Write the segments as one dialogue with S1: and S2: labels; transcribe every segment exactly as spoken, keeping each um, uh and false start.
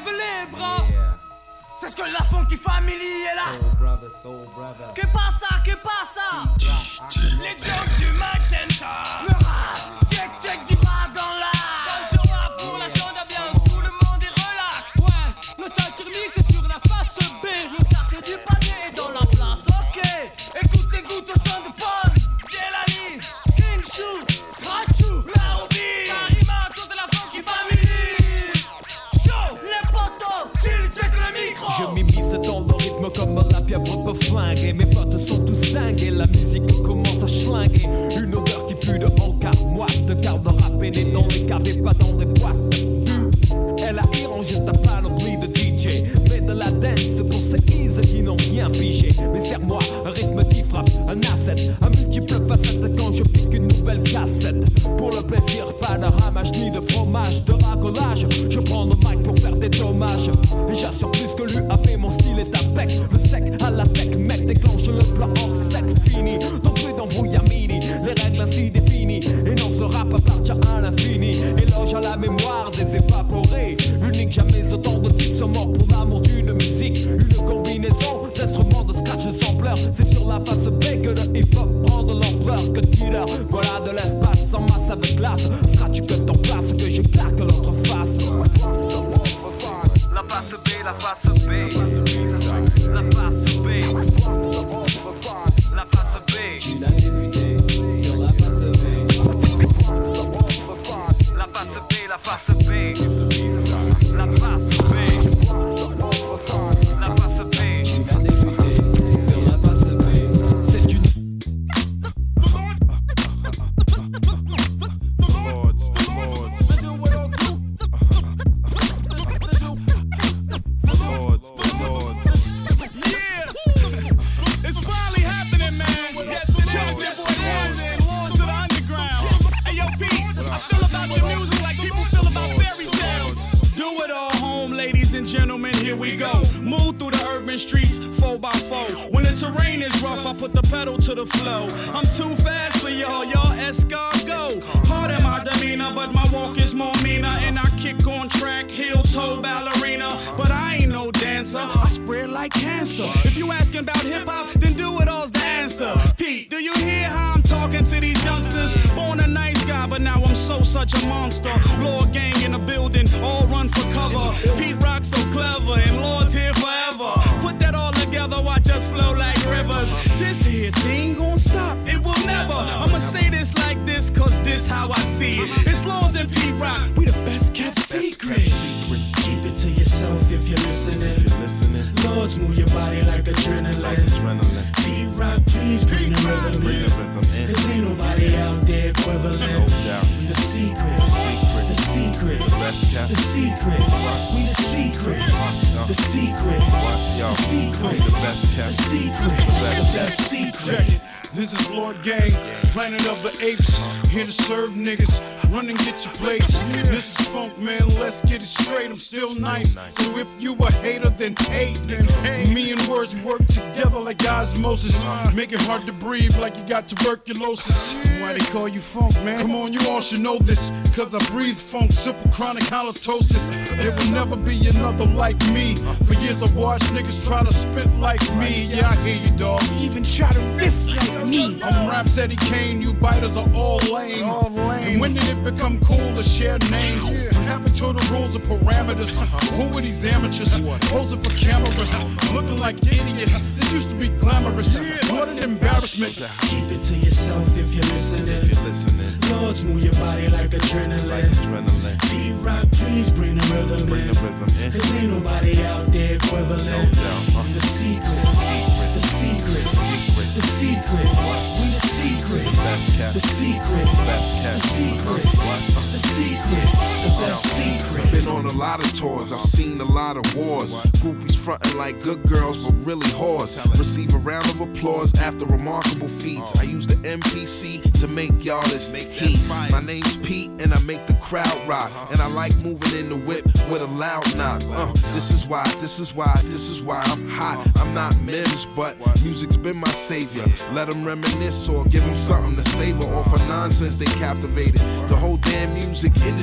S1: lève les bras.
S2: Yeah.
S1: C'est ce que la funky family est là.
S2: Soul brother, soul brother.
S1: Que passa, que passa. Les jokes du Mike Center. Le rap, check, check du rap dans l'art. Bonne joie pour l'agenda, bien tout le monde est relax. Ouais, nos ceintures mix c'est sur la face B. Le quartier du panier est dans la place, ok. Écoute les gouttes au son de Paul, Delali, King Chou, Rachou, Laobi, Karima, toute la funky family. Show, les potos, chill, check le micro.
S3: Je m'immisce dans le rythme comme la pieuvre peut flinguer. Mes potes sont tous dingues, la musique commence à schlinguer. Une odeur qui pue de encart, moite de garde râpée dans les caves et pas dans les boîtes. Elle a irrangé ta panoplie de D J. Mais de la dance pour ces ease qui n'ont rien pigé. Mais serre-moi un rythme qui frappe, un asset, un multiple facette quand je pique une nouvelle cassette. Pour le plaisir, pas de ramage ni de fromage, de racolage. Je prends le mic pour faire des dommages. Et j'assure plus que l'U A P, mon style est à bec. Le sec à la tech, mec, déclenche le plan hors sec, fini. Donc plus d'embrouille à mini, les règles ainsi définies. Et non, ce rap appartient à l'infini. Éloge à la mémoire des évaporés. Unique, jamais autant de types sont morts pour l'amour d'une musique. Une combinaison d'instruments de scratch de sampleur. C'est sur la face B que le hip-hop prend de l'ampleur. Que dealer, voilà de l'espace en masse avec glace. Scratch que t'en place, que je claque l'autre face. La face B, la face B. La face B. La face B. Tu l'as débuté sur la face B. La face B, la face B. La face B. La face B. Tu l'as débuté sur la face B. C'est une.
S4: Gentlemen, here we go. Move through the urban streets, four by four. When the terrain is rough, I put the pedal to the flow. I'm too fast for y'all, y'all escargot. Hard in my demeanor, but my walk is more meaner. And I kick on track, heel toe ballerina. But I ain't no dancer, I spread like cancer. If you asking about hip hop, then do it all's the answer. Pete, do you hear how I'm talking to these youngsters? Born a nice guy, but now I'm so such a monster. Lord gang in the building, all run for cover. Pete Rock so clever, and Lord's here forever. Put that all together, watch us flow like rivers. This here thing gon' stop, it will never. I'ma say this like this, cause this how I see it. It's Laws and Pete Rock, we the best kept secret. Keep it to yourself if you're listening. If you're listening. Lords, move your body like adrenaline. Like adrenaline. Pete Rock, please bring the rhythm in. Cause ain't nobody out there equivalent. No doubt. The secret, the secret, the secret, the best kept, the secret. We the secret, the secret, the secret, the best kept, the secret, the best secret.
S5: This is Lord Gang, Planet of the Apes. Here to serve niggas, run and get your plates. This is Funk, man, let's get it straight. I'm still nice, so if you a hater, then hate. Me and words work together like osmosis. Make it hard to breathe like you got tuberculosis. Why they call you Funk, man? Come on, you all should know this. Cause I breathe funk, simple chronic halitosis. There will never be another like me. For years I watched niggas try to spit like me. Yeah, I hear you, dog.
S1: Even try to riff like me.
S5: I'm Rhapsody Kane, you biters are all lame. all lame. And when did it become cool to share names? What happened to the rules and parameters? Who are these amateurs? Posing for cameras, looking like idiots. This used to be glamorous. What an embarrassment.
S4: Keep it to yourself if you're listening. If you're listening. Lords, move your body like adrenaline. Like adrenaline. Pete Rock, please bring the rhythm
S5: bring
S4: in.
S5: The rhythm in.
S4: Cause ain't nobody out there equivalent. No doubt. Uh, the secret, the secret, the secret, the secret, the secret. We the secret, the best kept, the secret, the best kept, the secret, the secret, the best secret.
S6: Been on a lot of tours, I've seen a lot of wars. Groupies frontin' like good girls, but really whores. Receive a round of applause after remarkable feats. I use the M P C to make y'all this heat. My name's Pete, and I make the crowd rock. And I like moving in the whip with a loud knock. Uh, this is why, this is why, this is why I'm hot. I'm not Mims, but music's been my savior. Let them reminisce or give them something to savor off of nonsense they captivated. The whole damn music industry is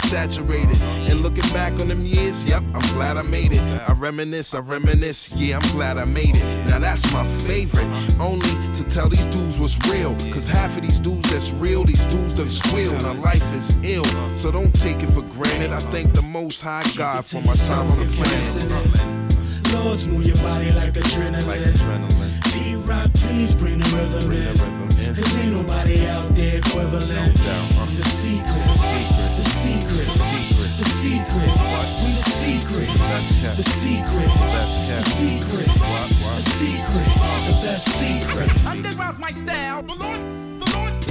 S6: saturated. And looking back on them years, yep, I'm glad I made it. I reminisce, I reminisce, yeah, I'm glad I made it. Now that's my favorite, only to tell these dudes what's real. Cause half of these dudes that's real, these dudes done squeal. Now life is ill, so don't take it for granted. I thank the Most High God for my time on the planet.
S2: Lords, move your body like adrenaline. Like adrenaline. P-Rock, please bring the rhythm in. Cause ain't nobody out there equivalent. No doubt. The secret, the secret, the secret, the secret, the secret. We the secret, the secret, the secret, the secret, the best secret.
S1: Underground's my style. The Lord, the Lord, the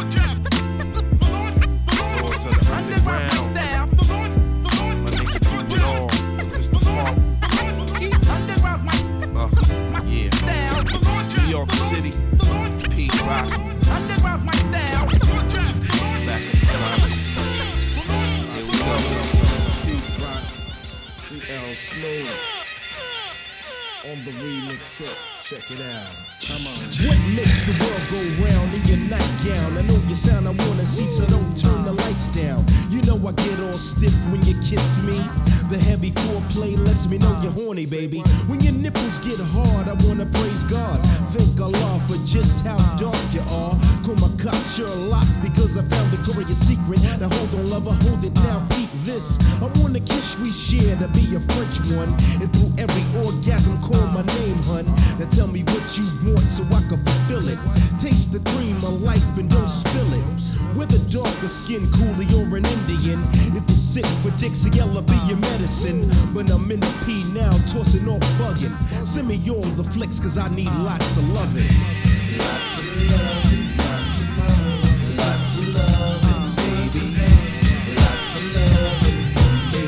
S1: Lord,
S6: Lords of the underground.
S1: The Lord, the Lord,
S6: my nigga do it all. It's the funk.
S1: Underground's my,
S6: uh, yeah.
S1: style.
S6: New York City, P-Rock.
S1: Underground's my style.
S6: Back in the promise. Here we go.
S2: P-Rock, C L Smooth on the remix tip. Check it out. Come on.
S7: What makes the world go round in your nightgown? I know your sound I wanna see, so don't turn the lights down. You know I get all stiff when you kiss me. The heavy foreplay lets me know you're horny, baby. When your nipples get hard, I wanna praise God. Thank Allah for just how dark you are. Call my cock Sherlock because I found Victoria's Secret. Now hold on, lover, hold it now, peep this. I want a kiss we share to be a French one. And through every orgasm, call my name, hun. Now tell me what you want so I can fulfill it. Taste the cream of life and don't spill it. Whether darker skin, coolie, or an Indian. If you're sick for Dixie, I'll be your medicine. But I'm in the P now, tossing off bugging. Send me all the flicks, cause I need lots of loving.
S2: Lots of love, lots of love, lots of love, baby. Lots of love from me.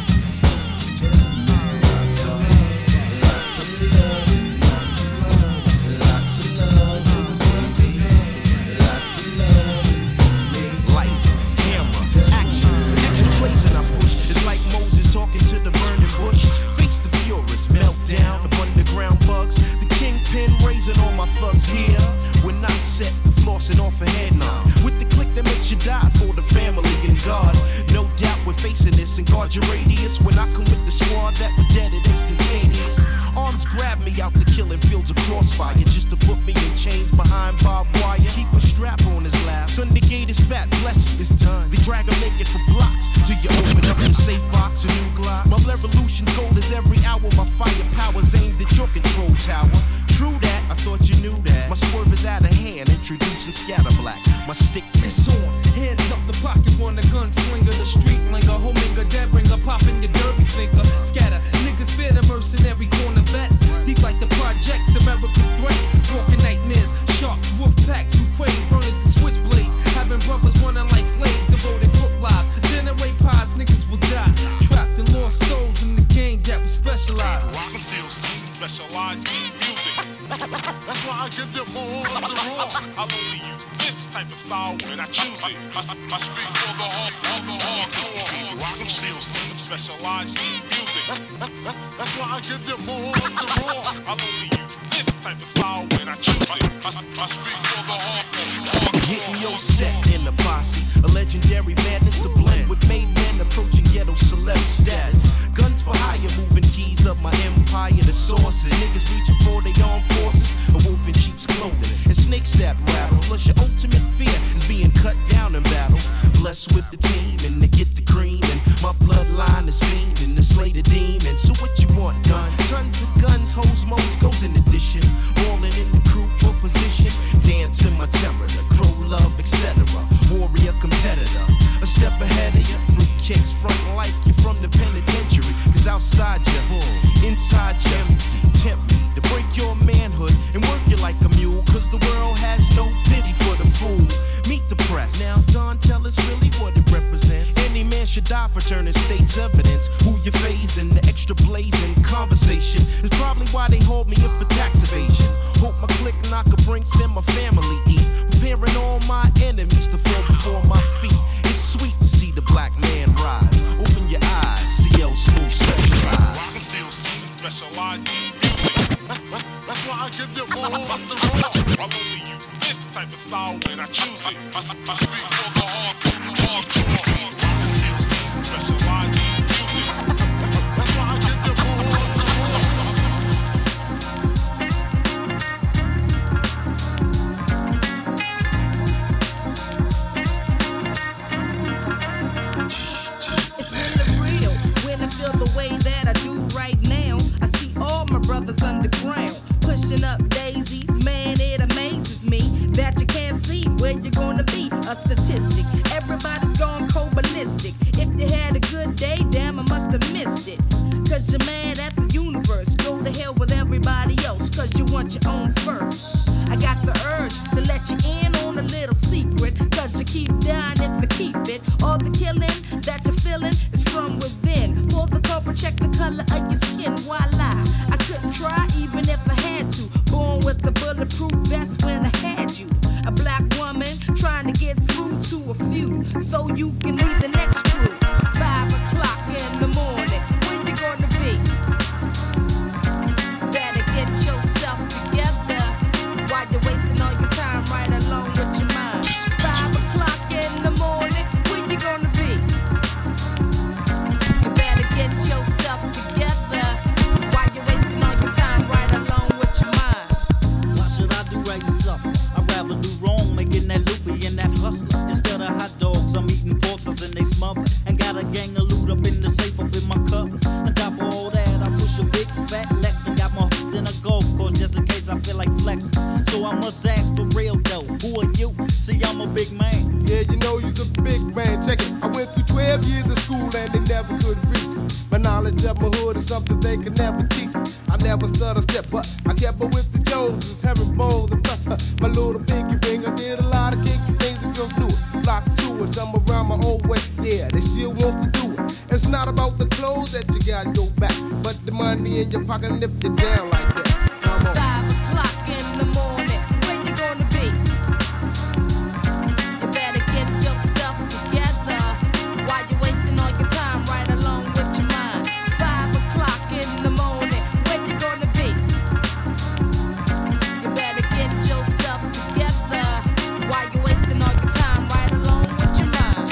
S2: Lots of love, lots of love, lots of love, lots of love, baby. Lots of love from me.
S3: Lights, camera, action, extra trays and I push. It's like Moses talking to the burning bush. Face the furious, meltdown of underground bugs. The kingpin raising all my thugs here. When I set the flossing off a head nod. With the click that makes you die for the family and God. No doubt we're facing this and guard your radius. When I come with the squad that were dead and instantaneous. Arms grab me out the killing fields of crossfire. Just to put me in chains behind barbed wire. Keep a strap on his lap. Sunday gate is fat, blessing is done. They drag him naked for blocks. Till you open up the safe box, a new Glock. My revolution goal is every hour. My firepower's aimed at your control tower. True that, I thought you knew that. My swerve is out of hand, introducing scatter black. My stick is on.
S8: Hands up the pocket, want a gunslinger. The street linger, homing a dead ringer, popping your derby finger. Scatter, niggas fear the mercenary corner vet. Deep like the projects, America's threat. Walking nightmares, sharks, wolf packs who crave burners and switchblades. Having brothers running like slaves, devoted crook lives. Generate pies, niggas will die. Trapped in lost souls in the game that we specialize.
S9: Rock and seal, specialize in music. That's why I give them more of the raw. I'll only use this type of style when I choose it. I, I, I speak for the hard, for the hardcore. Rock and seal, specialize in music. That's why I give them more of the raw. I'll only use this type of style when I choose it. I, I, I speak for the hardcore.
S3: Hitting your set in the posse. A legendary madness to blend with made men approaching ghetto celeb status. Guns for hire, moving keys up my empire. The sources, niggas reaching for their armed forces. A wolf in sheep's clothing and snakes that rattle. Plus your ultimate fear is being cut down in battle. Blessed with the team and to get the cream. And my bloodline is fiending to slay the demon. So what you want done? Tons of guns, hoes, moles, goes in addition. Rolling in the crew for positions. Dance in my terror, the crow love, et cetera. Warrior competitor, a step ahead of you. Fruit kicks front like you from the penitentiary. Cause outside you full, inside you empty. Tempt me to break your manhood and work you like a mule. Cause the world has no pity for the fool. Meet the press. Now Don, tell us really what it represents. Any man should die for turning state's evidence. Who you phasing, the extra blazing conversation is probably why they hold me up for tax evasion. Hope my click knock a brinks and my family eat. Preparing all my enemies to fall before my feet. It's sweet to see the black man rise. Open your eyes, C L Smooth specialized.
S9: Rock and seal, specialize in music. That's why I give them more of the raw. I'll only use this type of style when I choose it. I, I, I speak for the hardcore, the hardcore. Rock and seal.
S10: All the killing that you're feeling is from within. For the culprit, check the color of your skin. Voila, I couldn't try even if I had to. Born with a bulletproof vest when I had you. A black woman trying to get through to a few, so you can lead the next crew. Five o'clock in the morning, where you gonna be? Better get yourself together while you're wasting all your time right along with your mind. Five o'clock in the morning, where you gonna be? You better get yourself together while you're wasting all your time right along with your mind.
S11: Why should I do right and suffer? I'd rather do wrong, making that loopy and that hustler. Instead of hot dogs, I'm eating pork chops and they smother. And got a gang of loot up in the safe, up in my covers. On top of all that, I push a big fat Lex and got my hooked in a golf course just in case I feel like flexing. So I must ask for real though, who are you? See, I'm a big man.
S12: Yeah, you know you's a big man. Check it. I went through twelve years of school and they never could reach me. My knowledge of my hood is something they could never teach me. I never stutter step, but I kept up with the Joneses, having bones and plus uh, my little pinky ring. I did a lot of kinky things that girls knew it. Flock to it, I'm around my old way. Yeah, they still want to do it. It's not about the clothes that you got in your back, but the money in your pocket and lift it down like that. Come on.
S10: Five o'clock in the morning, where you gonna be? You better get yourself together while you're wasting all your time right along with your mind. Five o'clock in the morning, where you gonna be? You better get yourself together while you're wasting all your time right along with your mind.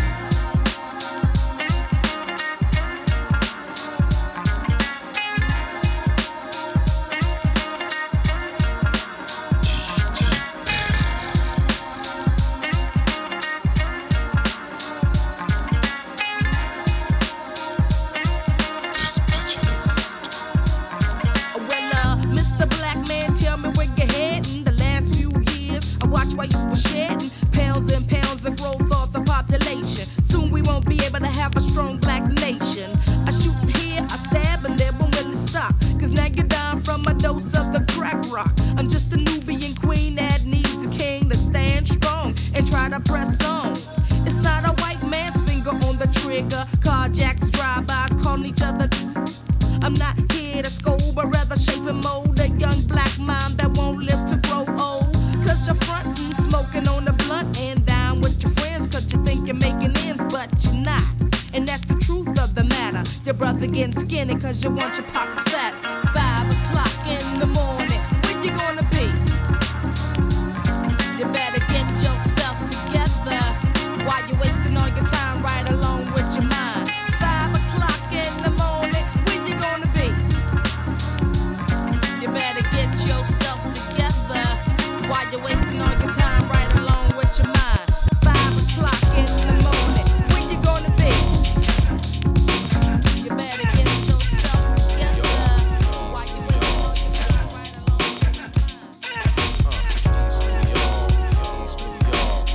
S10: Well, uh, Mister Black Man, tell me where you're heading. The last few years, I watched while you were shedding pounds and pounds of growth of the population. Soon we won't be able to have a strong black nation. I shoot here, I stab, and there won't really stop. Cause now you're dying from a dose of the crack rock. I'm just a Nubian queen that needs a king to stand strong and try to press on. It's not a white man's finger on the trigger. Carjacks, drive-bys, calling each other. I'm not here to scold, but rather shape and mold a young black mind that won't live to grow old. Cause you're frontin', smoking on the blunt and down with your friends. Cause you think you're making ends, but you're not. And that's the truth of the matter. Your brother getting skinny cause you want your pockets fatter. Five o'clock in the morning, where you gonna be? You better get yourself together while you're wasting all your time right along with your mind. Five o'clock in the morning, where you gonna be? You better get yourself together while you're wasting all your time right along with your mind. Five o'clock in the morning, where you gonna be? You better get yourself together while you're wasting all your time right along with your mind.
S6: East New York, East New York,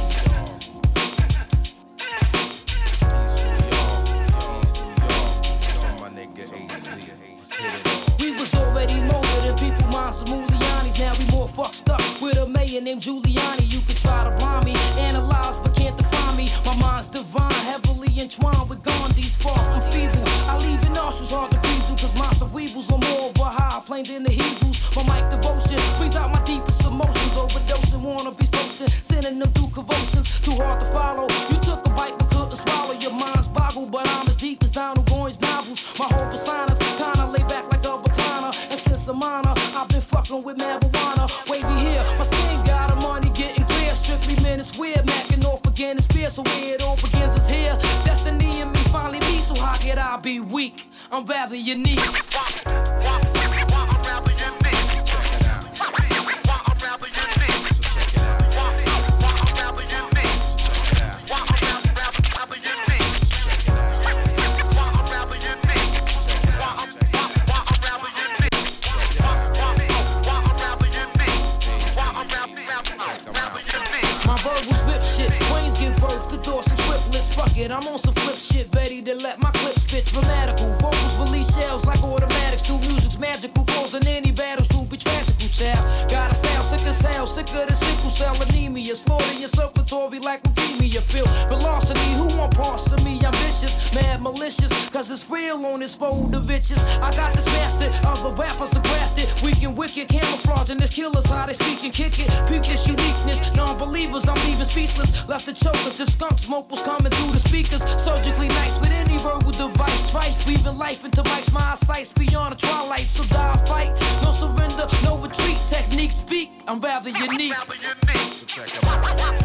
S6: East New York, East New York. So my nigga A Z, hit it all.
S8: We was already molded in people minds of Mulianis. Now we more fucked up with a mayor named Giuliani. You can try to blind me, analyze but can't define me. My mind's divine, heavily entwined with Gandhi's far from feeble. I leave your nostrils hard to breathe through, cause my cerebrals are more of a high plane than the Hebrews. My mic devotion brings out my deepest emotions. Overdosing, wannabes posting, sending them through convulsions. Too hard to follow. You took a bite but couldn't swallow. Your mind's boggled, but I'm as deep as Donald Goines novels. My whole persona's kinda laid back like a recliner. And since I'm honor, I've been fucking with marijuana. Wavy here, my skin got a money getting clear. Strictly men, it's weird. Macking off again, it's fear. So where it all begins is here. Destiny in me finally me. So how could I be weak? I'm rather unique. I'm on some flip shit, ready to let my clips spit dramatical. Vocals release shells like automatics. Do music's magical, causing any battles to be tragical, child. Got a style sick as hell, sicker than sickle cell anemia. Slaughter your circulatory like leukemia. Feel velocity, who want
S13: malicious, cause it's real on this fold of itches. I got this master of the rappers to craft it. Weak and wicked, camouflaging this killers, how they speak and kick it. Peep this uniqueness, non-believers, I'm leaving speechless. Left the chokers if skunk smoke was coming through the speakers. Surgically nice with any verbal device. Trice breathing life into mics, my eyesight's beyond the twilight. So die fight, no surrender, no retreat. Technique speak, I'm rather unique.
S6: So check it out.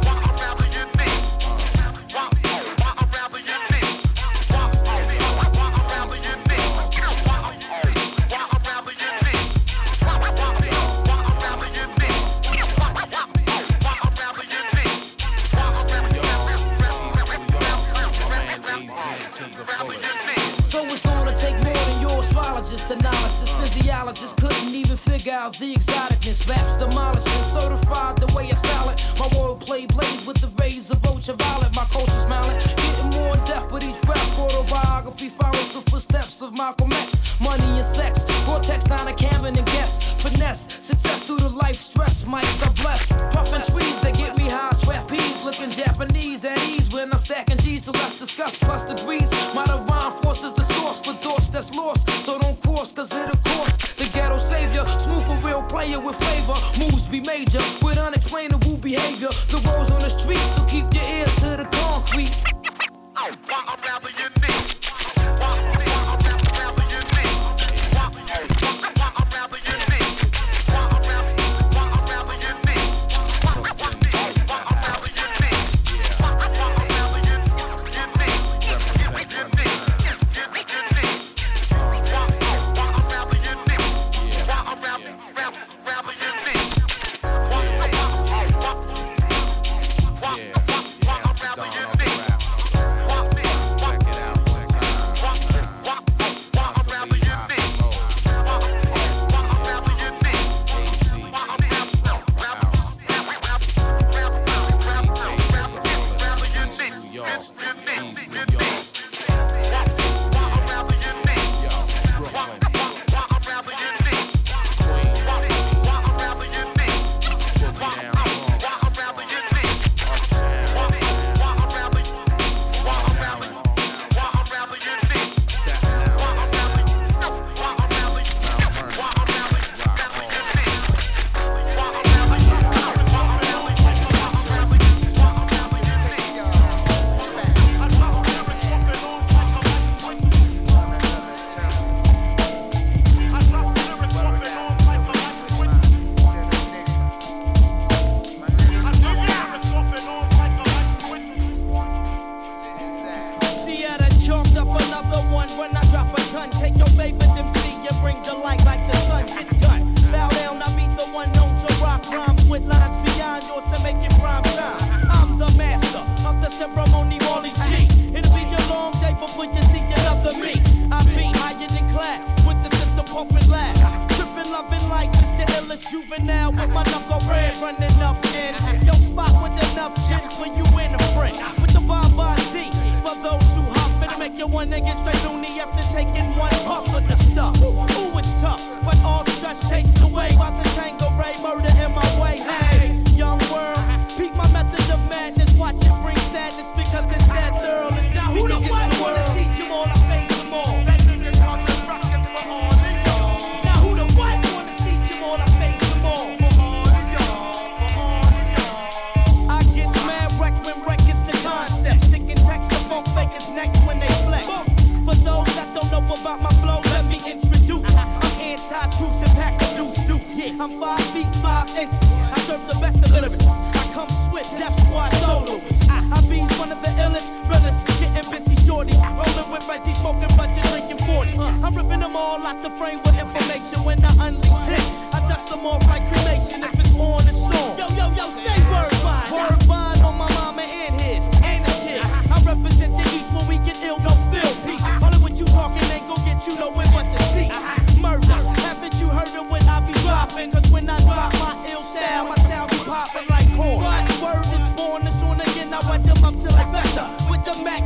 S13: So it's gonna take more than your astrologist to knowledge. This physiologist couldn't even figure out the exoticness. Raps demolishing, certified the way I style it. My wordplay blaze with the rays of ultraviolet. My culture smiling, getting more in depth with each breath. Autobiography follows the footsteps of Malcolm X. Money and sex, vortex down a cabin and guess. Finesse, success through the life stress. Mics are blessed. Puffin' trees that get me high. Trapeze, looking Japanese at ease when I'm stacking G's. So let's discuss plus degrees. My divine force is the source for thoughts that's lost. So don't cross, cause it'll cost the ghetto savior. Smooth for real player with flavor. Moves be major with unexplainable behavior. The world's on the street, so keep your ears to the concrete.
S9: I'm rather unique.
S8: Word is born, this one again, I wet them up till I fester. With the Mac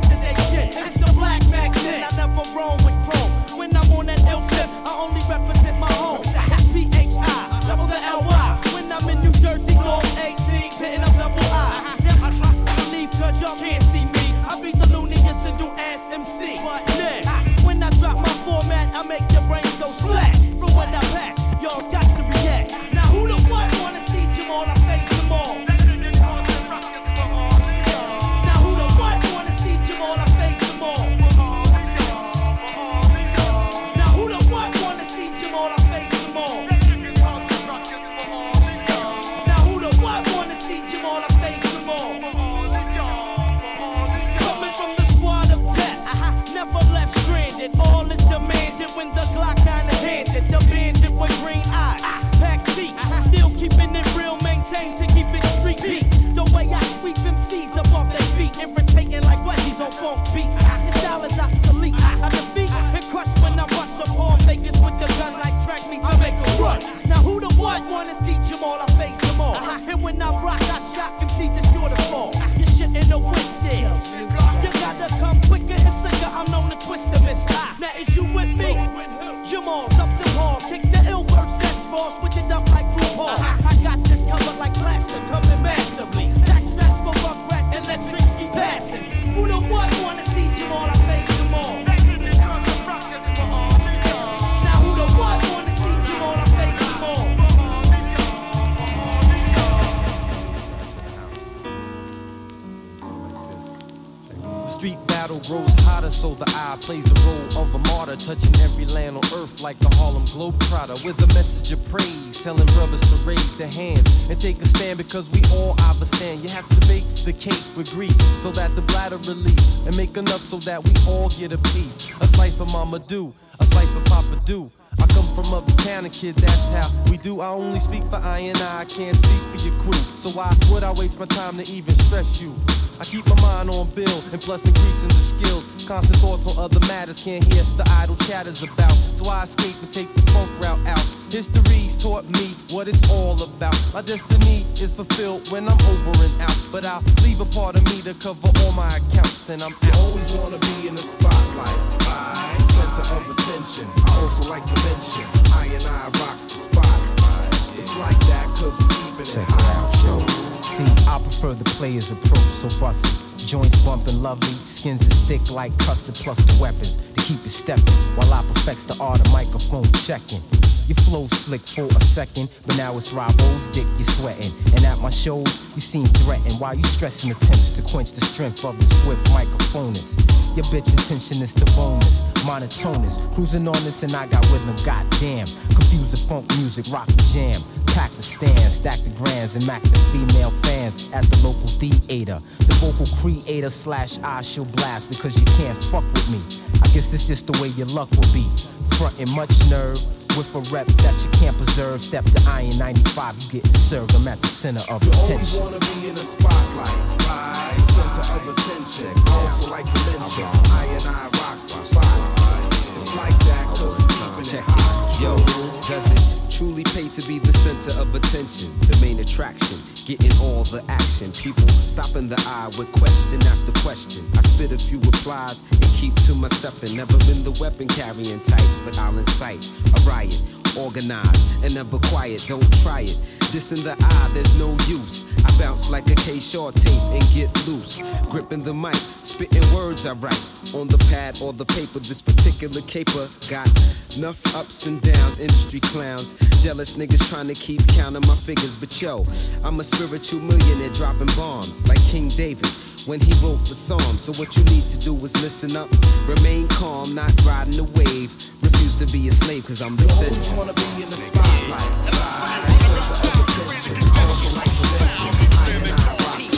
S3: street battle grows hotter, so the eye plays the role of a martyr, touching every land on earth like the Harlem Globetrotter, with a message of praise, telling brothers to raise their hands and take a stand, because we all understand. You have to bake the cake with grease so that the bladder release, and make enough so that we all get a piece. A slice for Mama Do, a slice for Papa Do. I come from up town, and kid, that's how we do. I only speak for I and I, I can't speak for your crew. So why would I waste my time to even stress you? I keep my mind on bill, and plus increasing the skills. Constant thoughts on other matters, can't hear the idle chatters about. So I escape and take the funk route out. History's taught me what it's all about. My destiny is fulfilled when I'm over and out, but I'll leave a part of me to cover all my accounts, and I'm out.
S6: You always wanna be in the spotlight, I center of attention. I also like to mention, I and I rocks the spot. It's like that cause we keepin' it high.
S14: Yo, see, I prefer the player's approach, so bust it. Joints bumpin' lovely, skins is thick like custard, plus the weapons to keep it steppin', while I perfects the art of microphone checking. Your flow slick for a second, but now it's Robbo's dick you're sweating. And at my shows, you seem threatened while you stressing attempts to quench the strength of the swift microphonist. Your bitch intention is to bonus, monotonous, cruising on this and I got rhythm, goddamn. Confuse the funk music, rock the jam. Pack the stand, stack the grands, and mac the female fans at the local theater. The vocal creator slash I shall blast because you can't fuck with me. I guess it's just the way your luck will be. Frontin' much nerve with a rep that you can't preserve. Step to Iron ninety-five, you getting served. I'm at the center of
S6: you
S14: attention.
S6: You always wanna be in the spotlight, right? Center of attention. I also like to mention, I and I rocks the spot. It's like that cause we keepin' it hot.
S15: Yo, does it truly pay to be the center of attention? The main attraction, getting all the action. People stopping the eye with question after question. I spit a few replies and keep to myself, and never been the weapon carrying type, but I'll incite a riot, organized and never quiet. Don't try it. This in the eye, there's no use. I bounce like a K-Shaw tape and get loose. Gripping the mic, spitting words I write on the pad or the paper. This particular caper got enough ups and downs. Industry clowns, jealous niggas trying to keep counting my figures. But yo, I'm a spiritual millionaire dropping bombs like King David when he wrote the psalm. So what you need to do is listen up, remain calm, not riding the wave. Refuse to be a slave, cause I'm the center.
S6: You always wanna be in the spotlight, right? Center of attention. I also like to mention, I and I rock the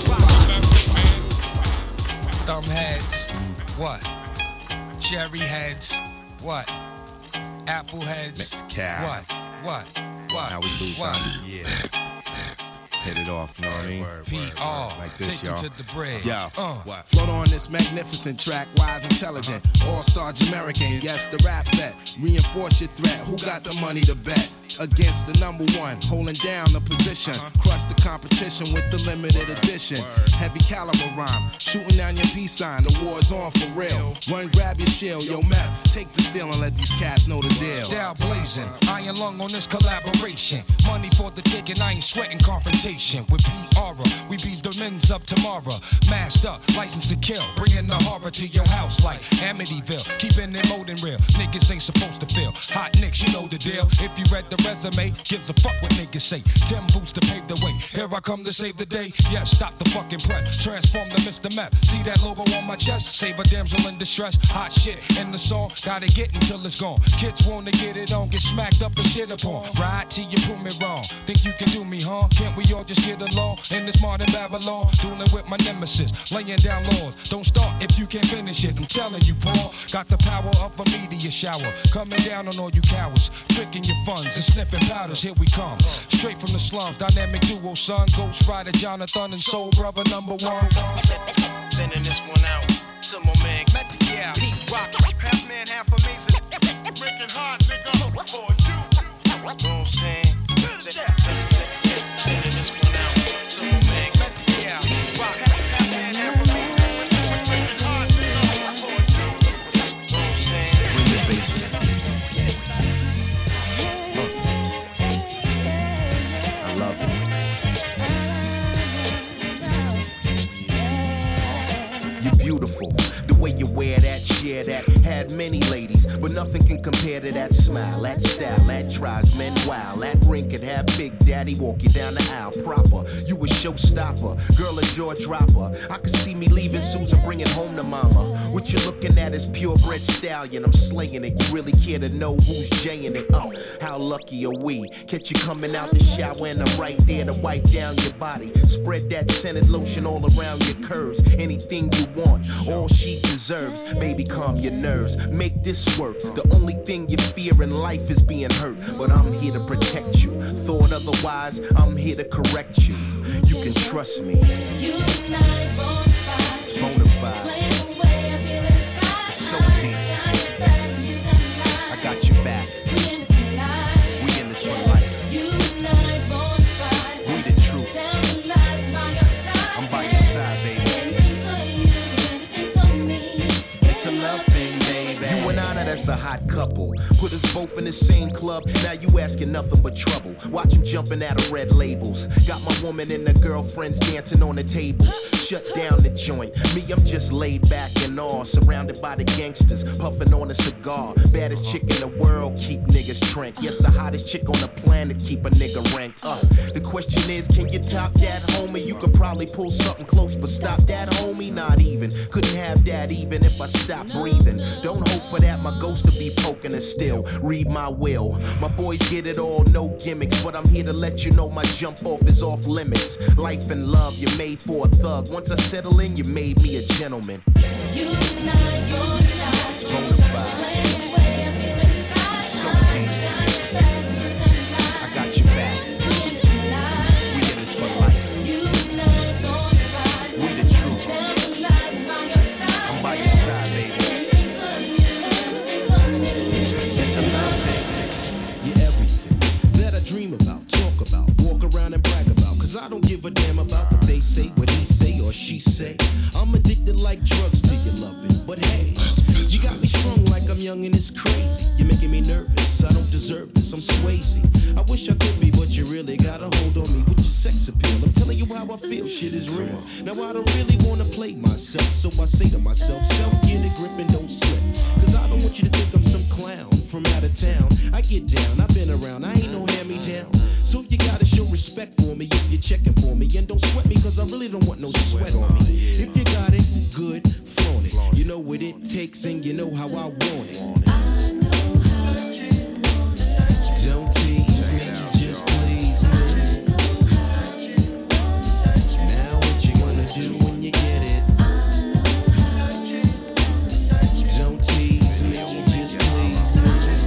S6: spot.
S16: Thumb heads, what? Cherry heads, what? Apple heads, what? What? What?
S17: Now we lose
S16: what?
S17: on it, yeah. Hit it off, you know what I mean?
S16: P R,
S17: like this,
S16: take
S17: y'all.
S16: him to the bread.
S17: Yo,
S16: uh.
S17: what?
S6: Float on this magnificent track, wise, intelligent, all-star Jamaican. Yes, the rap vet. Reinforce your threat. Who got the money to bet? Against the number one, holding down the position. Crush the competition with the limited edition. Heavy caliber rhyme, shooting down your peace sign. The war's on for real. Run, grab your shield, yo meth. Take the steel and let these cats know the deal.
S16: Style blazing, iron lung on this collaboration. Money for the taking, I ain't sweating confrontation. With P R, we bees the men's up tomorrow. Masked up, license to kill. Bringing the horror to your house like Amityville. Keeping it molding real. Niggas ain't supposed to feel. Hot nicks, you know the deal. If you read the resume, gives a fuck what niggas say. Tim Boots to pave the way. Here I come to save the day. Yeah, stop the fucking prep. Transform the Mister Meth. See that logo on my chest? Save a damsel in distress. Hot shit in the song. Gotta get until it's gone. Kids wanna get it on. Get smacked up and shit upon. Ride till you prove me wrong. Think you can do me, huh? Can't we all just get along in this modern Babylon? Dueling with my nemesis. Laying down laws. Don't start if you can't finish it. I'm telling you, Paul. Got the power of a meteor shower. Coming down on all you cowards. Tricking your funds and sniffing powders, here we come. Straight from the slums, dynamic duo, son. Ghost Rider, Jonathan, and Soul Brother number one.
S18: Sending this one out to my man, yeah. Pete Rock. Half man, half amazing. Breaking hard, nigga. For you. You know what I'm saying? Sending this one out to my man, yeah. Pete Rock. Half man, half amazing. Breaking hard, nigga. For you. You know what I'm saying?
S6: Bring the bass.
S19: way you wear that, share that. Had many ladies, but nothing can compare to that smile, that style, that drives men wild. That ring could have Big Daddy walk you down the aisle proper. You a showstopper, girl a jaw dropper. I could see me leaving Susan, bringing home to mama. What you looking at is purebred stallion. I'm slinging it. You really care to know who's jaying it? Oh, how lucky are we? Catch you coming out the shower and I'm right there to wipe down your body. Spread that scented lotion all around your curves. Anything you want, all she deserves. Baby, calm your nerves. Make this work. The only thing you fear in life is being hurt. But I'm here to protect you. Thought otherwise, I'm here to correct you. You can trust me. It's bona fide. It's so deep. I got you back. We in this for life. We the truth. I'm by your side, baby. It's a love thing, baby. You and I, now that's a hot couple. Put us both in the same club. Now you asking nothing but trouble. Watch him jumping out of red labels. Got my woman and the girlfriends dancing on the tables. Shut down the joint. Me, I'm just laid back and all. Surrounded by the gangsters, puffing on a cigar. Baddest chick in the world, keep niggas trank. Yes, the hottest chick on the planet, keep a nigga ranked up. The question is, can you top that, homie? You could probably pull something close, but stop that, homie? Not even. Couldn't have that even if I stopped breathing. Don't hope for that, my ghost to be poking and still. Read my will. My boys get it all, no gimmicks, but I'm here to let you know my jump off is off limits. Life and love, you're made for a thug. Once I settle in, you made me a gentleman. It's bona fide. It's so deep. I got you back. We in this for life. We the truth. I'm by your side, baby. It's a love thing.
S7: You're everything that I dream about, talk about, walk around and brag about. Cause I don't give a damn about what they say, what he say or she say. I'm addicted like drugs to your loving. But hey, you got me strung like I'm young and it's crazy. You're making me nervous, I don't deserve this, I'm Swayze. I wish I could be, but you really got a hold on me with your sex appeal. I'm telling you how I feel, shit is real. Now I don't really wanna play myself, so I say to myself, self, get a grip and don't slip. Cause I don't want you to think I'm some clown from out of town. I get down, I've been around, I ain't no hand-me-down. So you gotta show respect for me if you're checking for me. And don't sweat me, cause I really don't want no sweat on me. If you got it, good, flaunt it. You know what it takes and you know how I want it. Don't tease me, just please me. Now what you gonna do when you get it? Don't tease me, just please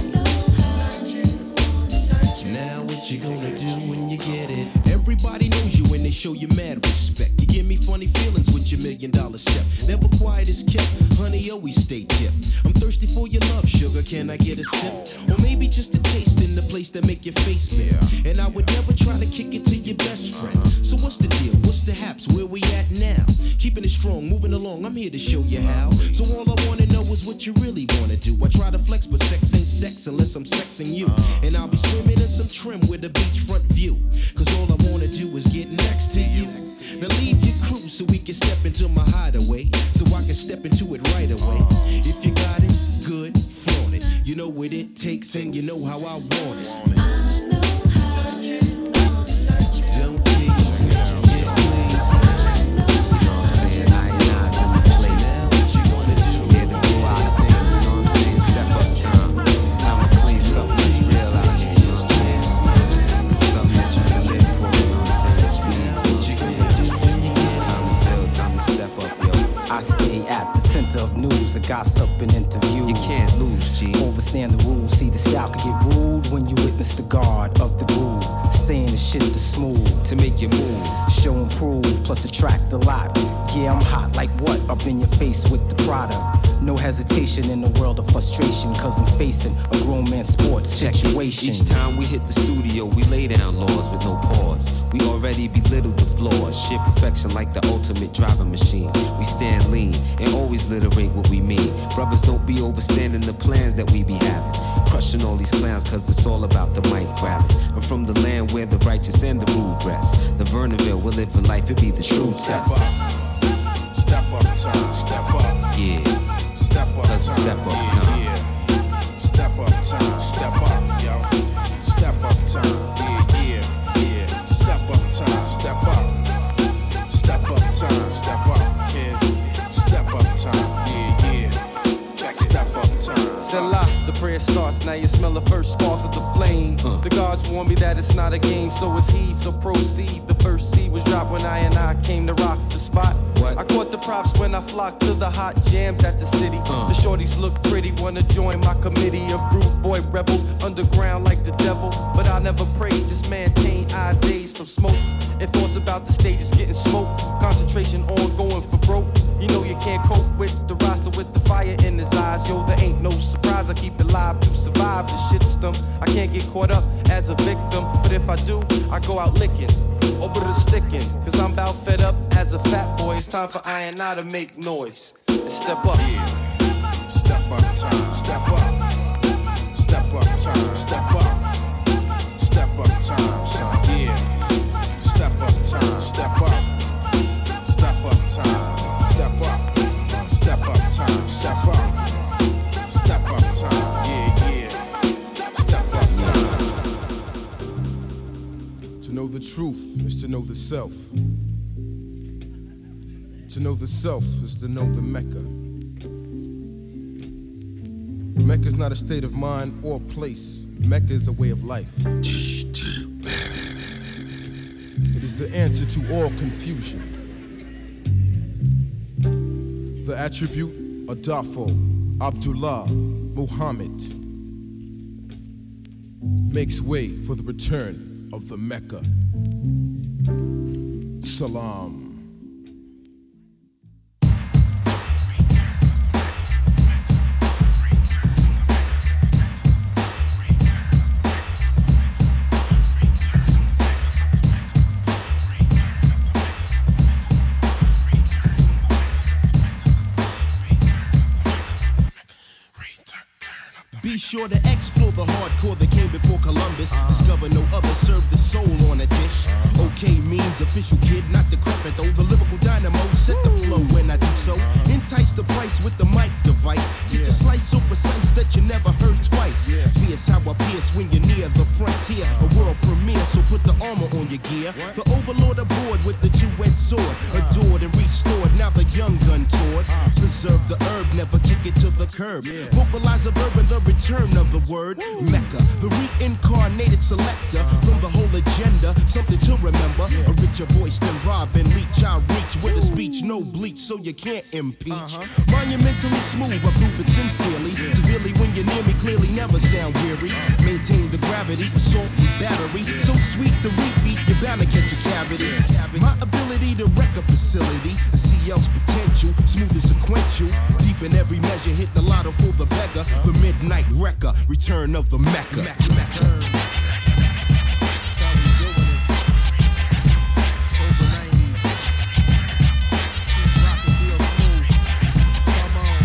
S7: me. Now what you gonna do when you get it? Everybody knows you when they show you mad respect. You give me funny feelings with your million dollar step. Never quiet as kept, honey, always stay kept. I'm thirsty for your love, sugar, can I get a sip? Or maybe just a taste in the place that make your face bare. And I would never try to kick it to your best friend. So what's the deal, what's the haps, where we at now? Keeping it strong, moving along, I'm here to show you how. So all I wanna know is what you really wanna do. I try to flex, but sex ain't sex unless I'm sexing you. And I'll be swimming in some trim with a beachfront view. Cause all I wanna do is get next to you. Now leave your crew so we can step into my hideaway. So I can step into it right away. If you got it, good, flaunt it. You know what it takes and you know how I want it. Don't tease me, just please me. You know what I'm saying? I ain't eyes in the place. What you gonna do? Yeah, the do our thing. You know what I'm saying? Step up time. Time to clean something that's real out here. You know what I'm saying? Something that you can live for. You know what I'm saying? Seeds. What you gonna do when you get it? Time to build, time to step up, yo.
S14: I stay at the center of news, a gossip and interview.
S15: You can't lose, G.
S14: Overstand the rules, see the style can get rude when you witness the guard of the groove. Saying the shit that's smooth
S15: to make you move.
S14: Show and prove, plus attract a lot. Yeah, I'm hot like what? Up in your face with the product. No hesitation in the world of frustration, cause I'm facing a grown man sports situation.
S15: Each time we hit the studio, we lay down laws with no pause. We already belittle the flaws, shit perfection like the ultimate driving machine. We stand lean and always literate what we mean. Brothers don't be overstanding the plans that we be having. Crushing all these clowns cause it's all about the mic grabbing. I'm from the land where the righteous and the rude rest. The Vernonville, we're living life, it be the true test.
S5: Step up, step up time, step up.
S15: Yeah.
S20: it starts. Now you smell the first sparks of the flame. Uh. The guards warn me that it's not a game, so it's heed, so proceed. The first seed was dropped when I and I came to rock the spot. What? I caught the props when I flocked to the hot jams at the city. Uh. The shorties look pretty, wanna join my committee of rude boy rebels, underground like the devil. But I never prayed, just maintain eyes dazed from smoke. And thoughts about the stage is getting smoked. Concentration on going for broke. You know you can't cope with the roster with the fire in his eyes. Yo, there ain't no surprise, I keep it live to survive the shitstorm. I can't get caught up as a victim, but if I do, I go out licking, over the sticking. Cause I'm about fed up as a fat boy. It's time for I and I to make noise and step up.
S19: Yeah. Step up time, step up. Step up time, step up. Step up time, son, yeah. Step up time, step up. Step up time, step up. Step up time, step up. Step up time, yeah, yeah. Step up time.
S5: To know the truth is to know the self. To know the self is to know the Mecca. Mecca is not a state of mind or place. Mecca is a way of life. It is the answer to all confusion. The attribute Adafo, Abdullah, Muhammad makes way for the return of the Mecca. Salam.
S19: Be sure to explore the hardcore that came before Columbus. Uh, Discover no other, serve the soul on a dish. Uh, okay means official kid, not decrepit though. The lyrical dynamo set the flow when I do so. Uh, Entice the price with the mic device. Get yeah. your slice so precise that you never heard twice. Yeah. Fierce how I pierce when you're near the frontier. A world premiere, so put the armor on your gear. What? The overlord aboard with the two-edged sword. Uh, Adored and restored, now the young gun toured. Uh, Preserve the herb, never kick it to the curb. Yeah. Vocalize a verb and the return of the word. Woo. Mecca, the reincarnated selector. Uh-huh. From the whole agenda, something to remember. Yeah. A richer voice than Robin Leach. I reach with a speech, no bleach, so you can't impeach. Uh-huh. Monumentally smooth, I prove it sincerely. Yeah. Severely when you're near me, clearly never sound weary. Uh-huh. Maintain the gravity, assault and battery. Yeah. So sweet the repeat, you're bound to catch a cavity. Yeah. My ability to wreck a facility, see else potential, smooth and sequential. Uh-huh. Deep in every measure, hit the lotto for the beggar. Uh-huh. The midnight wrecker, return of the Mecca. Mecca. Mecca. That's how we doing it. Over nineties. Rock is real smooth. Come on.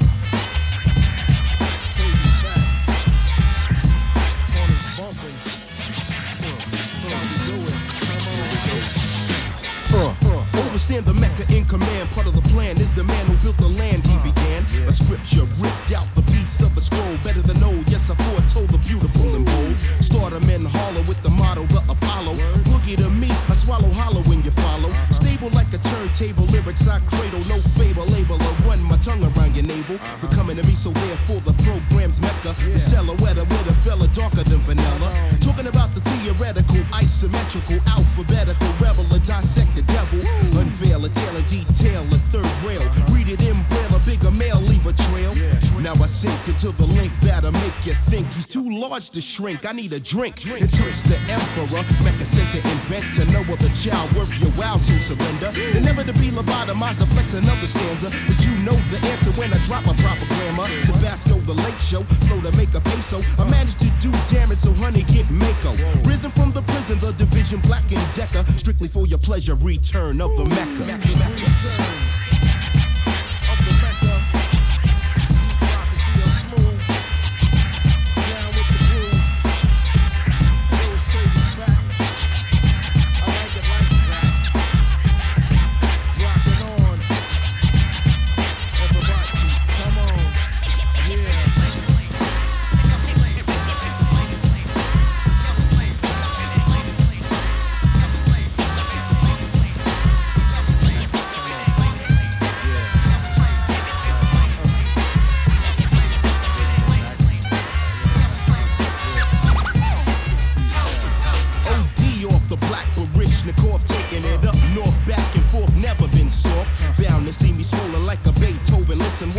S19: It's crazy fat. Corners bumping. That's how we do it. Come on. Uh, uh, Overstand the Mecca in command. Part of the plan is the man who built the land. He began a scripture ripped out the piece of a scroll. Better than old, yes, I foretold the beautiful and bold. Stardom and hollow with the motto, the Apollo. Boogie to me, I swallow hollow when you follow. Stable like a turntable, lyrics I cradle. No fable, label or run my tongue around your navel. They're coming to me, so therefore the program's Mecca. The silhouette with a fella darker than vanilla. Talking about the theoretical, isommetrical, alphabetical, rebel or dissect the devil. Unveil a tale and detail a third rail. Read it in braille, a bigger mail, leave a trail. Now I sink into the link that'll make you think he's too large to shrink. I need a drink and toast the emperor. Mecca center inventor, no other child worth your wow, so surrender. And never to be lobotomized to flex another stanza. But you know the answer when I drop a proper grammar. Tabasco, the late show, flow to make a peso. I managed to do damage, so honey, get Mako. Risen from the prison, the division black and decker. Strictly for your pleasure, return of the Mecca. Mecca, Mecca. Of the Mecca. Rock is real smooth. Down with the groove. It was crazy fat. I like it like that. Rockin' on. Everybody, come on. Yeah.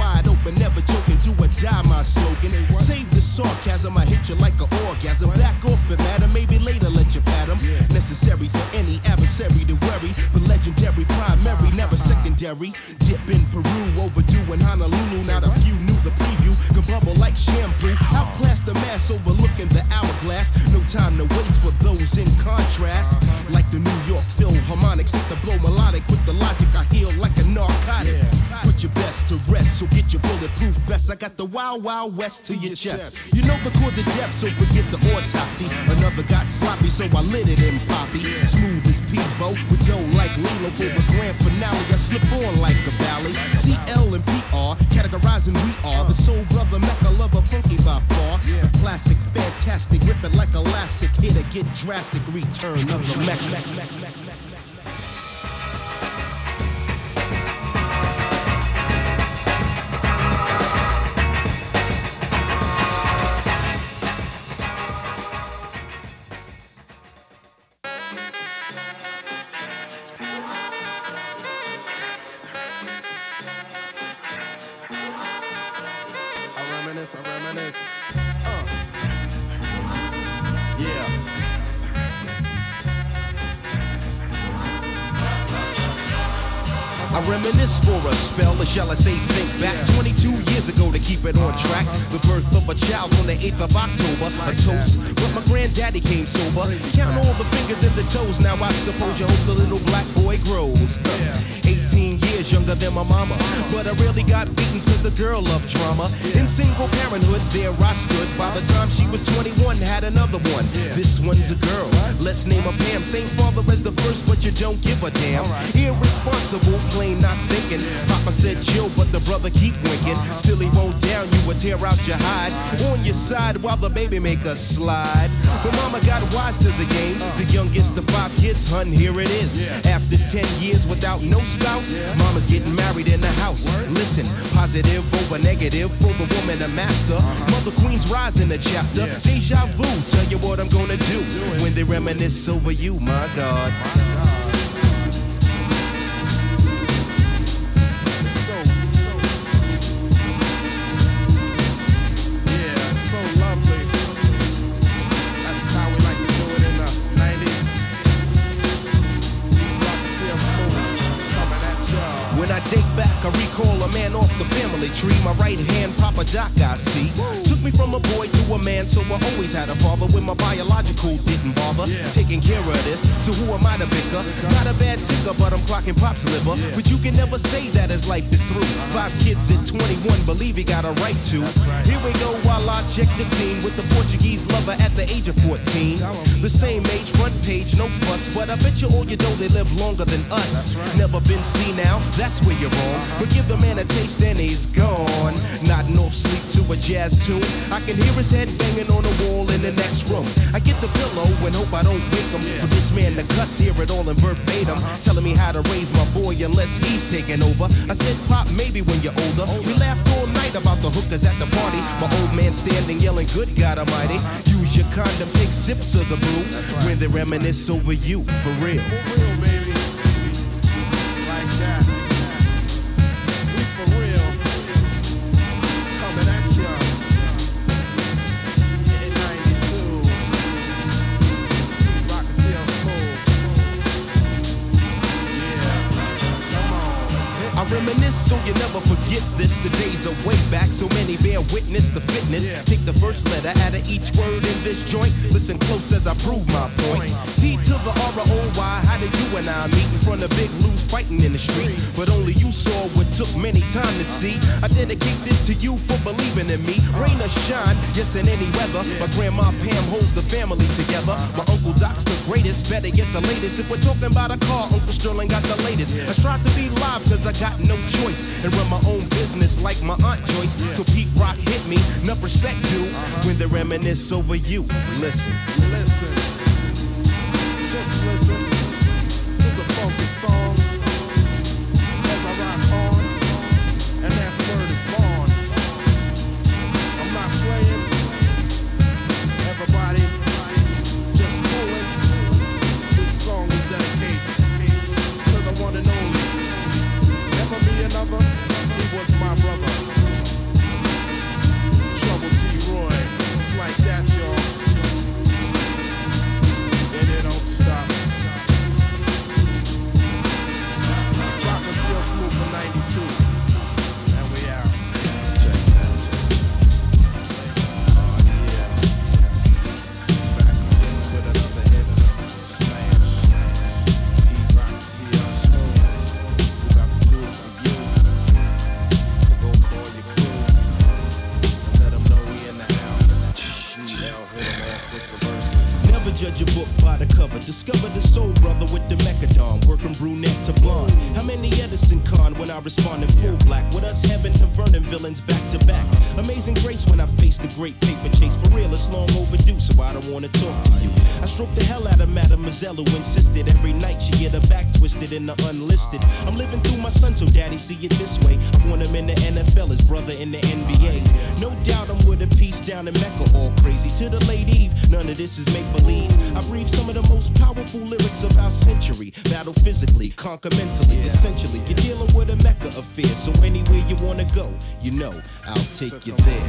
S7: wide open, never joking, do or die, my slogan. Save the sarcasm, I hit you like an orgasm. Back off of that, and maybe later let you pat him. Necessary for any adversary to worry. The legendary primary, never secondary. Dip in Peru, overdue in Honolulu. Not a few knew the preview. Can bubble like shampoo. Outclass the mass, overlooking the hourglass. No time to waste for those in contrast. Like the New York Philharmonic, set the blow melodic with the logic I heal like a narcotic. Put your best to rest, so get your bulletproof vest. I got the wild, wild west to your chest. You know the cause of death, so forget the autopsy. Another got sloppy, so I lit it in poppy. Smooth as Peebo, with dough like Lilo. For the grand finale, I slip on like a valley. C L and P R, categorizing we are the soul brother, Mecca lover, funky by far. The classic, fantastic, rip it like elastic. Here to get drastic, return of the Mecca.
S12: I reminisce. Uh. Yeah.
S7: I reminisce for a spell, or shall I say think back twenty-two years ago to keep it on track. The birth of a child on the eighth of October, a toast, but my granddaddy came sober. Count all the fingers and the toes, now I suppose you hope the little black boy grows. eighteen years younger than my mama, but I really got beatings cause the girl loved drama. In single parenthood, there I stood. By the time she was twenty-one, had another one. This one's a girl, let's name her Pam. Same father as the first, but you don't give a damn. Irresponsible, plain not thinking. Papa said chill, but the brother keep winking. Still he won't down you or tear out your hide. On your side while the baby make a slide. But mama got wise to the game. The youngest of five kids, hun, here it is. After ten years without no spouse, mama's getting married in the house. Listen, positive over negative for the woman a master. Mother Queen's rise in the chapter. Deja vu, tell you what I'm gonna do when they reminisce over you, my God. When I date back, I recall a man off the family tree. My right hand, Papa Doc, I see. Took me from a boy to a man, so I always had a father. When my biological didn't bother taking care of this, so who am I to bicker? Not a bad ticker, but I'm clocking Pop's liver. But you can never say that as life is through. Five kids at twenty-one, believe he got a right to. Here we go while I check the scene with the Portuguese lover at the age of fourteen. The same age, front page, no fuss, but I bet you all you know they live longer than us. Never been seen now, that's where you're wrong. But give the man a taste and he's gone. Nodding off sleep to a jazz tune. I can hear his head banging on the wall in the next room. I get the pillow and hope I don't wake him. For this man to cuss, hear it all in verbatim. Telling me how to raise my boy unless he's taking over. I said, Pop, maybe when you're older. We laughed all night about the hookers at the party. My old man standing yelling, good God Almighty. Use your condom, take sips of the brew. When they reminisce over you, for real.
S12: For real, baby. Like that. We for real. Coming at ya. In ninety-two. Rock and C L Smooth. Yeah. Come on.
S7: I reminisce so you never forget this. The days are way back, so many bear witness the fitness. Take the first letter out of each word in this joint. Listen close as I prove my point. T to the R O Y, how did you and I meet in front of Big Lou's fighting in the street? But only you saw what took many time to see. I dedicate this to you for believing in me. Rain or shine, yes in any weather. My grandma Pam holds the family together. My Uncle Doc's the greatest, better get the latest. If we're talking about a car, Uncle Sterling got the latest. I strive to be live cause I got no choice. And run my own business like my Aunt Joyce. So Pete Rock hit me, enough respect due. When they reminisce over you, listen.
S12: Listen. Just listen to the funky songs as I rock on, and that's word is born. I'm not playing. Everybody, just cool it. This song we dedicate to the one and only. Never be another. He was my brother.
S7: book by the cover. Discover the soul brother with the mechadon, working brunette to blonde. How many Edison Con when I respond in full black? With us Heaven to Vernon villains back to back. Amazing grace when I face the great paper chase. For real, it's long overdue, so I don't wanna talk to you. I stroke the hell out of Mademoiselle who insisted every night she get her back twisted in the unlisted. I'm living through my son, so daddy see it this way. I want him in the N F L, his brother in the N B A. No doubt I'm with a piece down in Mecca, all crazy. To the late Eve, none of this is make believe. I breathe some of the most powerful lyrics of our century. Battle physically, conquer mentally, essentially. You're dealing with a Mecca affair, so anywhere you wanna go, you know I'll take you there.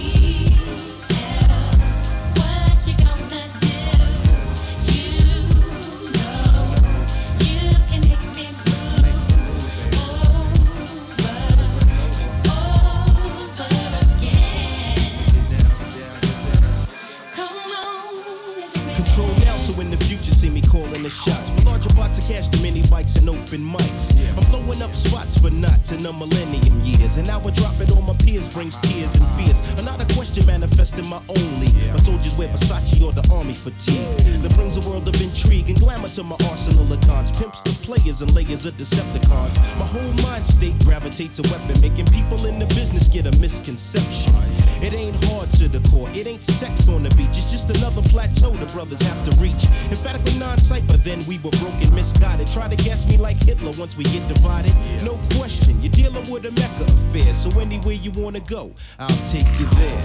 S7: In the future, see me calling the shots for larger pots of cash, the mini bikes and open mics. I'm blowing up spots for knots in the millennium years, and now I drop it on my peers brings tears and fears. Another question manifesting my only. My soldiers wear Versace or the army fatigue that brings a world of intrigue and glamour to my arsenal of dons. Pimps the players and layers of Decepticons. My whole mind state gravitates a weapon, making people in the business get a misconception. It ain't hard to the core, it ain't sex on the beach. It's just another plateau the brothers have to reach. Emphatically non-cypher, then we were broken, misguided. Try to gas me like Hitler once we get divided. No question, you're dealing with a Mecca affair. So anywhere you wanna go, I'll take you there.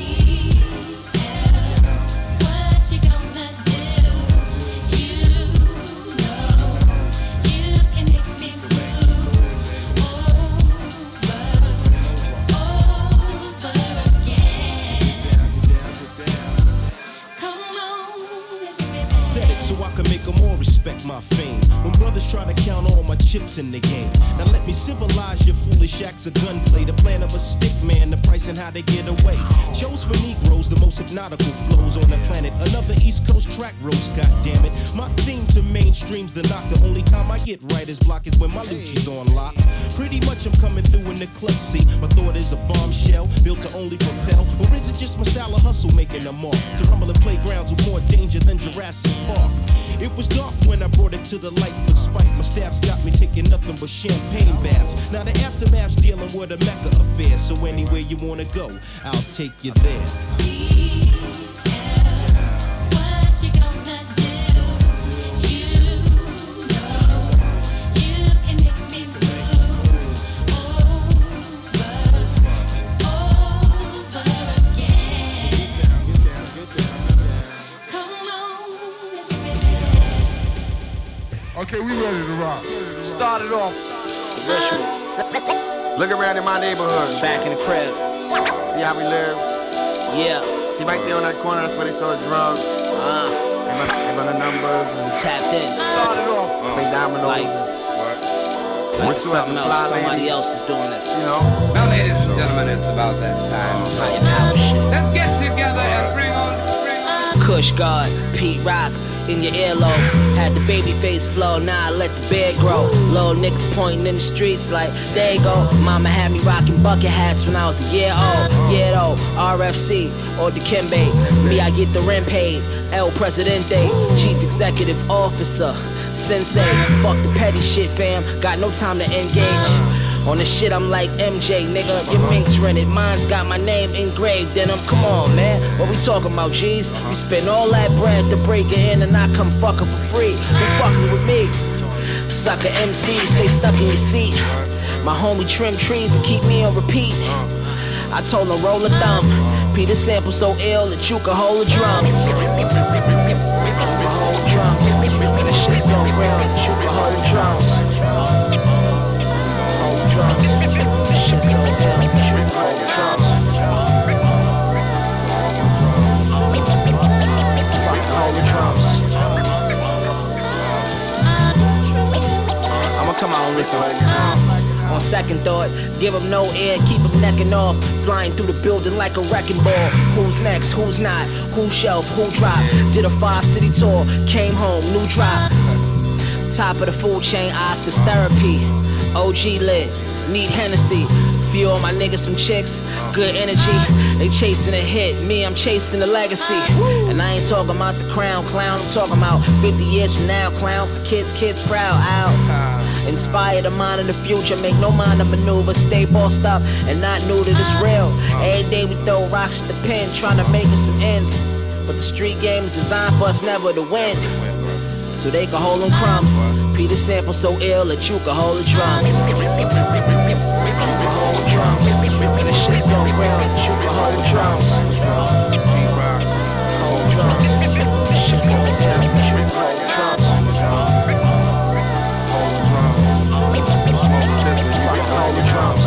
S7: So I can make them all respect my fame. When brothers try to count all my chips in the game. Now let me civilize your foolish acts of gunplay. The plan of a stick man, the price and how they get away. Chose for Negroes, the most hypnotical flows on the planet. Another East Coast track roast, goddammit. My theme to mainstream's the knock. The only time I get writer's block is when my Lucci's on lock. Pretty much I'm coming through in the clutch seat. My thought is a bombshell, built to only propel. Or is it just my style of hustle making a mark? To rumble in playgrounds with more danger than Jurassic Park. It was dark when I brought it to the light for spite. My staff's got me taking nothing but champagne baths. Now the aftermath's dealing with a Mecca affair. So anywhere you wanna go, I'll take you there.
S21: Okay, we ready to rock.
S22: Started off the ritual. Look around in my neighborhood. Back in the crib. See how we live? Yeah. See right there on that corner, that's where they sell the drugs. Uh. They run, they run the numbers. And tapped in. Started off. Play dominoes. Like, like something else. Somebody else is doing this. You know?
S23: Now, ladies and gentlemen, it's about that time.
S22: Higher power shit.
S23: Let's get together and bring on, bring on.
S22: Kush God, Pete Rock. In your earlobes, had the baby face flow, now I let the beard grow. Little niggas pointing in the streets like, there you go. Mama had me rocking bucket hats when I was a year old. Year old, R F C or Dikembe. Me, I get the rent paid. El Presidente, Chief Executive Officer. Sensei, fuck the petty shit, fam. Got no time to engage. On the shit, I'm like M J, nigga. Your mink's rented, mine's got my name engraved in them. Come on, man, what we talking about, G's? You spend all that bread to break it in, and I come fucking for free. You fucking with me. Sucker M Cs, stay stuck in your seat. My homie trim trees and keep me on repeat. I told him roll a thumb. Peter sample so ill that you can hold the drums. Hold the drums. This shit so real that you can hold the drums. Drums. Shit so down, you can hold the drums. Fucking hold the drums. I'ma come on, listen right now. On second thought, give them no air, keep them necking off. Flying through the building like a wrecking ball. Who's next, who's not, who shelf, who drop. Did a five city tour, came home, new drop. Top of the food chain, after therapy. O G lit, need Hennessy. few of my niggas some chicks, good energy. They chasing a hit, me I'm chasing the legacy. And I ain't talking about the crown, clown. I'm talking about fifty years from now, clown. Kids, kids proud, out. Inspire the mind of the future, make no mind of maneuver. Stay bossed up and not new to this real. Every day we throw rocks at the pen, trying to make us some ends. But the street game is designed for us never to win, so they can hold them crumbs. Peter Sample so ill that you can hold the drums. This shit so real that you can hold the drums. Hold drums. This shit so real that you can hold the drums. Hold drums. Smoke this and you can hold the drums.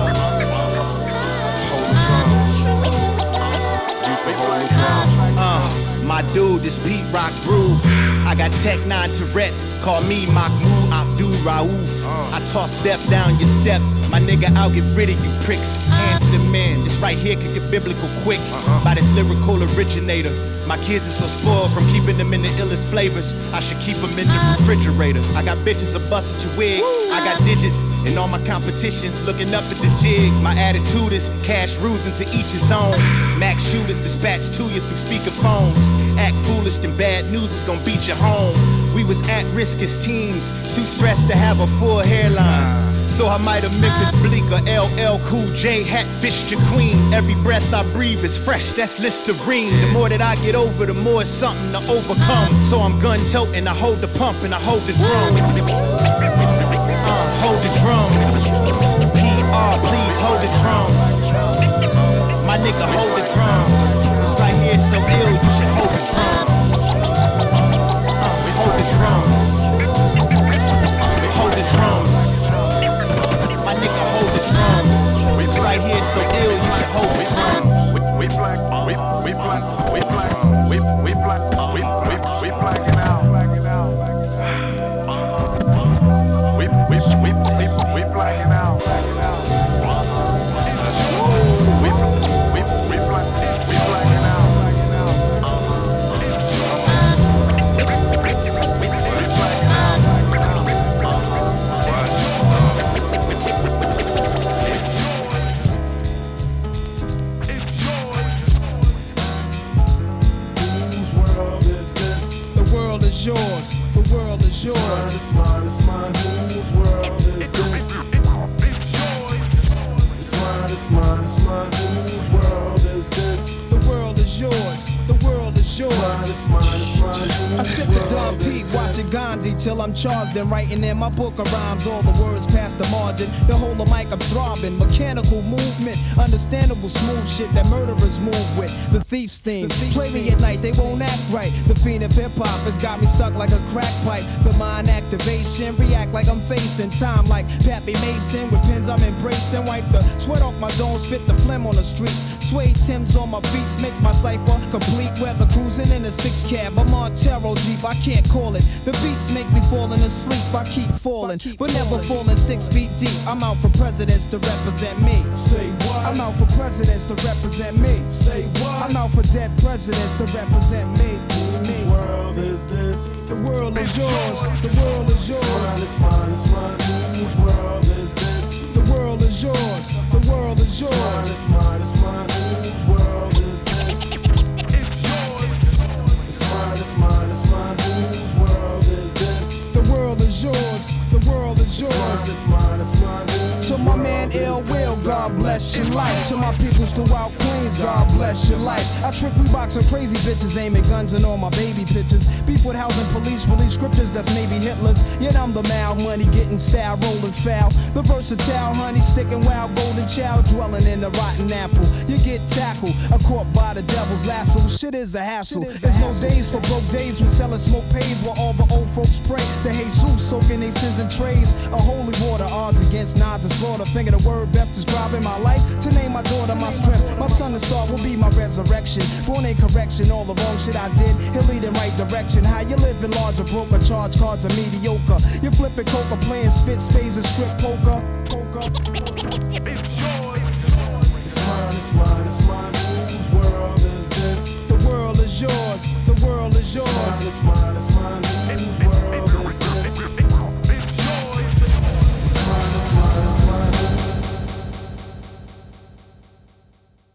S22: Hold the drums. You can hold the drums.
S19: Uh, my dude, this Pete Rock groove. I got Tech Nine Tourette's, call me Mahmoud Abdul Raouf. I toss death down your steps, my nigga, I'll get rid of you pricks. Hands to the man, this right here could get biblical quick. By this lyrical originator. My kids are so spoiled from keeping them in the illest flavors. I should keep them in the refrigerator. I got bitches that busted your wig. I got digits in all my competitions, looking up at the jig. My attitude is cash rules into each his own. Max shooters dispatched to you through speakerphones. Act foolish, then bad news is gonna beat you home. We was at risk as teens, too stressed to have a full hairline. So I might have Memphis Bleak or L L Cool J, Hatfish your queen. Every breath I breathe is fresh, that's Listerine. The more that I get over, the more it's something to overcome. So I'm gun toting, I hold the pump and I hold the drum. Uh, hold the drum. P R, please hold the drum. My nigga, hold the drum. It's right here so ill, you should hold the drum. Uh, hold the drum. Hold the drum. My nigga, hold the drum. It's right here so ill, you should hold the drum.
S1: We black, we we black, we black, we we black, we we we blacking out. We we we we we blacking out. We we we black, we blacking out.
S7: Yours, the world is yours.
S2: It's mine, it's mine, it's mine. Whose world is this? It's mine, it's mine, it's mine. Whose world is this?
S7: The world is yours. The world is yours.
S2: It's mine, it's mine, it's mine.
S7: I sip the Don Pete, watching Gandhi till I'm charged and writing in my book of rhymes. All the words past the margin. The whole of mic I'm throbbing. Mechanical movement, understandable smooth shit that murderers move with. The thief's theme. The thief's Play me at night, they won't act right. The fiend of hip hop has got me stuck like a crack pipe. The mind activation, react like I'm facing time like Pappy Mason. With pins I'm embracing, wipe the sweat off my dome, spit the phlegm on the streets. Suede Timbs on my feet makes my cipher complete. Weather cruising in a six cab, I'm on Montero Jeep, I can't call it. The beats make me falling asleep, I keep falling, but never falling six feet deep. I'm out for presidents to represent me.
S2: Say what?
S7: I'm out for presidents to represent me.
S2: Say what?
S7: I'm out for dead presidents to represent me.
S2: Whose world is this?
S7: The world is yours. The world is yours.
S2: It's mine, it's mine, it's mine. Whose world is this?
S7: The world is yours. The world is yours.
S2: It's mine, it's mine, it's mine. Whose world is this? It's mine, it's mine, it's mine. Whose world is this?
S7: The world is yours. The world is yours.
S2: It's mine, it's mine, it's mine.
S7: To my man Ill Will, God bless your life. To my peoples throughout Queens, God bless your life. I trick Reeboks on crazy bitches, aiming guns and all my baby pictures. Beef with housing police, release scriptures that's maybe Hitler's. Yet I'm the mal, money getting style, rolling foul. The versatile honey, sticking wild, golden child, dwelling in the rotten apple. You get tackled, a caught by the devil's lasso. Shit is a hassle. There's no days for broke days. We sellin' smoke pays while all the old folks pray to Jesus, soaking their sins in trays. A holy water, odds against nods and slaughter. Finger the word best describing my life. To name my daughter my strength. My son, the star, will be my resurrection. Born in correction, all the wrong shit I did. He'll lead in right direction. How you living large or broke, or charge cards are mediocre. You flipping coca, playing spit spades and strip poker. Poker.
S2: It's yours. It's mine, it's mine, it's mine. Whose world is this?
S7: The world is yours. The world is yours.
S2: It's mine, it's mine, it's